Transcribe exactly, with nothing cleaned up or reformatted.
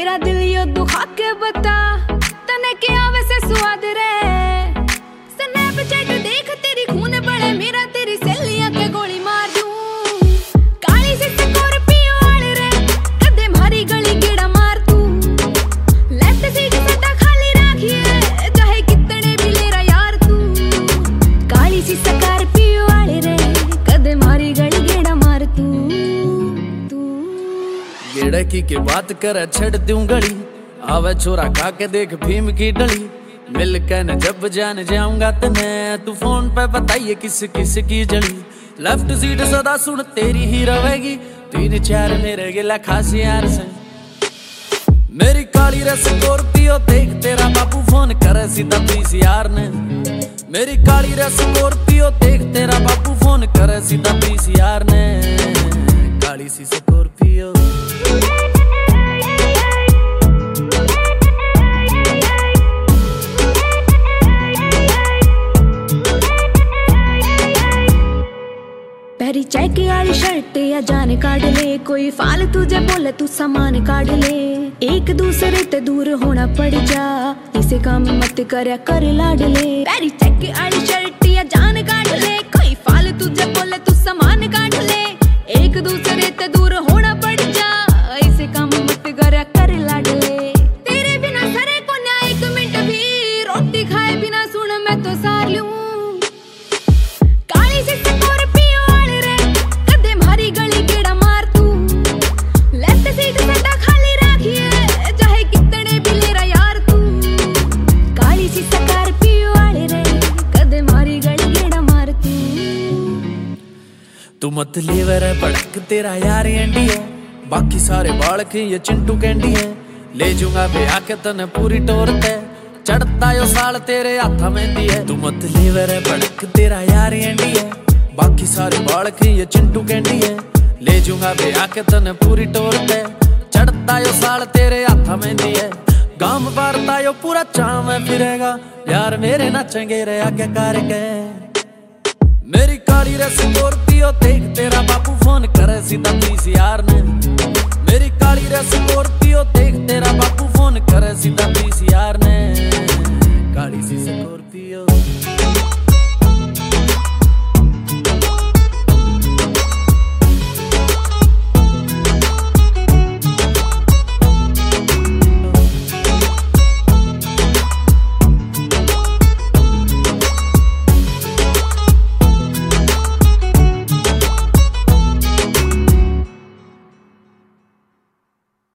मेरा दिल यो दुखा के बता तने क्या वैसे स्वाद रे। स्नैपचैट देख तेरी खून बड़े मेरा तेरी सहेलियां के गोली मार दूं। काली सी स्कॉर्पियो वाले रे कदे मारी गली गेड़ा मार तू। लेफ्ट सीट सदा खाली राखिए चाहे कितने भी लेरा यार तू। काली सी स्कॉर्पियो वाले रे कदे मारी गली गेड़ा मार तू। गेड़ा की के बात कर छड़ दूं गली आवे छोरा खा के देख भीम की डली। मिल के न जब जान जाऊंगा तने तू फोन पे बताइए किस किस की जली। लेफ्ट सीट सदा सुन तेरी ही रहेगी तीन चार मेरे गिला खास यार से। मेरी काली रे स्कॉर्पियो देख तेरा बापू फोन करे सीधा पीसीआर ने। मेरी काली रे स्कॉर्पियो देख तेरा बापू फोन करे सीधा पीसीआर ने। काली सी स्कॉर्पियो पहरी चेक वाली शर्ट या जान काट ले। कोई फालतू जे बोले तू सामान काट ले। एक दूसरे ते दूर होना पड़ जा इसे काम मत करया कर लाडले। पहरी चेक वाली शर्ट या जान काट ले। कोई फालतू जे बोले तू सामान काट ले। एक दूसरे ते दूर होना पड़ जा इसे काम मत करया कर लाडले। तेरे बिना सरे को ना एक मिनट भी रोटी खाए बिना सुन मैं तो सार लूं। काली सी स्कॉर्पियो वाले रे कदे मारी गली गेड़ा मार तू। लेफ्ट सीट सदा खाली राखिए चाहे कितने भी लेरा यार तू। काली सी स्कॉर्पियो वाले रे कदे मारी गली गेड़ा मार तू। तू मत लेवर है भड़क तेरा यार एंडी है। बाकी सारे बालक ये चिंटू कैंडी है। ले जूंगा बे आके तने पूरी टोर ते चढ़ता यो साल तेरे हाथा मेहंदी है। तू मत लेवर है भड़क तेरा यार एंडी है। बाकी सारे बालक ये चिंटू कैंडी है। ले जूंगा बे आके तने पूरी टोर ते चढ़ता यो साल तेरे हाथा मेहंदी है। गांव भरता यो पूरा चाम फिरेगा यार मेरे नचेंगे रे आगे करके। मेरी काली रे स्कॉर्पियो देख तेरा बापू फोन करे सीधा पीसीआर